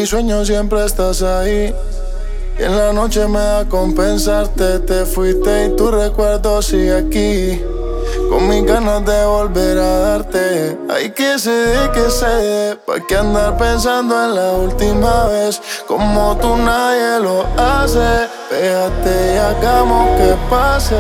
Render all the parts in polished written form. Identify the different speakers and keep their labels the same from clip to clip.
Speaker 1: mis sueños siempre estás ahí. Y en la noche me da compensarte. Te fuiste y tu recuerdo sigue aquí. Con mis ganas de volver a darte. Ay, que se dé, pa' que andar pensando en la última vez. Como tú nadie lo hace. Pégate y hagamos que pase.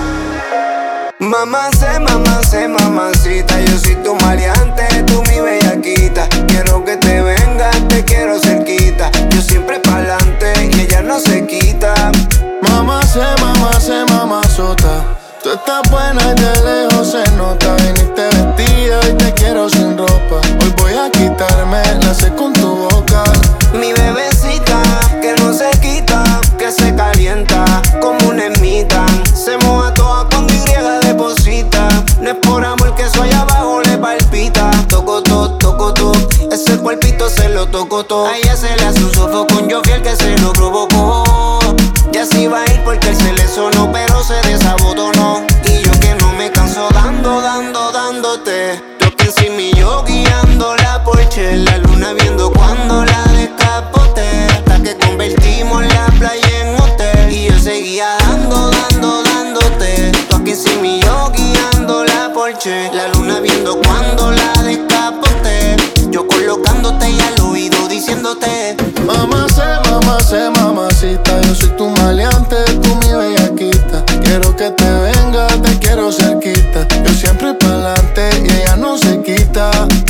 Speaker 2: Mamacita, yo soy tu maleante, tú mi bellaquita. Quiero que te vengas, te quiero cerquita. Yo siempre pa'lante y ella no se quita.
Speaker 1: Mamazota. Tú estás buena y de lejos se nota. Viniste vestida y te quiero sin ropa. Hoy voy a quitarme, la sé con tu boca.
Speaker 2: Mi bebecita, que no se quita, que se calienta como una ermita. Se moja toda cuando Y deposita. No es por amor que eso allá abajo le palpita. Toco todo, ese cuerpito se lo toco todo. A ella se le hace un sofocón, yo fui el que se lo provocó. Y así va a ir porque él se le sonó, pero se desabotonó. Y yo que no me canso dándote. Yo que encima y yo guiando la Porsche. La luna viendo cuando la descapote. Hasta que convertimos la playa en hotel. Y yo seguía dándote. Tú aquí encima y yo guiando la Porsche. La luna viendo cuando la descapote. Yo colocándote y al oído diciéndote:
Speaker 1: Mamacita, yo soy tu maleante, tú mi bellaquita. Quiero que te vengas, te quiero cerquita. Yo siempre pa'lante y ella no se quita.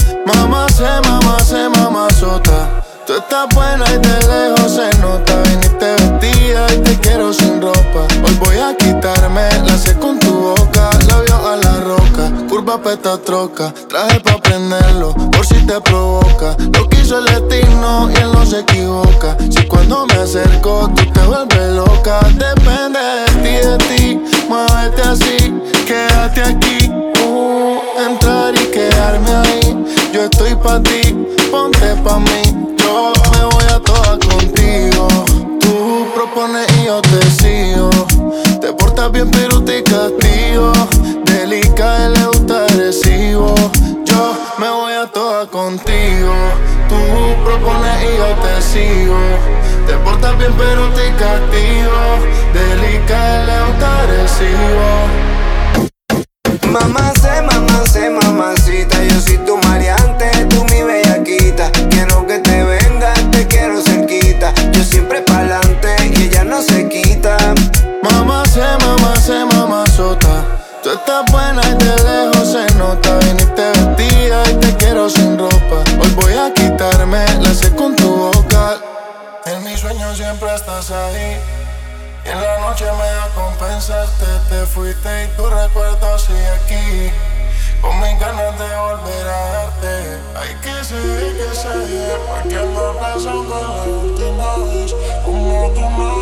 Speaker 1: Mamazota. Tú estás buena y de lejos se nota. Viniste vestida y te quiero sin ropa. Hoy voy a quitarme, la sé con tu boca. Labio a la roca, curva peta troca. Traje pa' prenderlo, por si te provoca. Lo quiso el destino y él no se equivoca. Si cuando me acerco tú te vuelves loca. Depende de ti, muévete así. Quédate aquí, entrar y quedarme ahí. Yo estoy pa' ti, ponte pa' mí. Yo me voy a todas contigo. Tú propones y yo te sigo. Te portas bien pero te castigo. Delicada y le gusta agresivo. Yo me voy a todas contigo. Tú propones y yo te sigo. Te portas bien pero te castigo. Delicada y le gusta agresivo.
Speaker 2: Mamacita, yo soy tu maleante, tú mi bellaquita. Quiero que te vengas, te quiero cerquita. Yo siempre pa'lante y ella no se quita.
Speaker 1: Mamazota. Tú estás buena y de lejos se nota. Viniste vestida y te quiero sin ropa. Hoy voy a quitarme, la sé con tu boca. En mis sueños siempre estás ahí. Y en la noche me da compensarte. Te fuiste y tu recuerdo sigue aquí. Con mis ganas de volver a darte. Hay que seguir, porque ando pensando en la última vez. Como tú no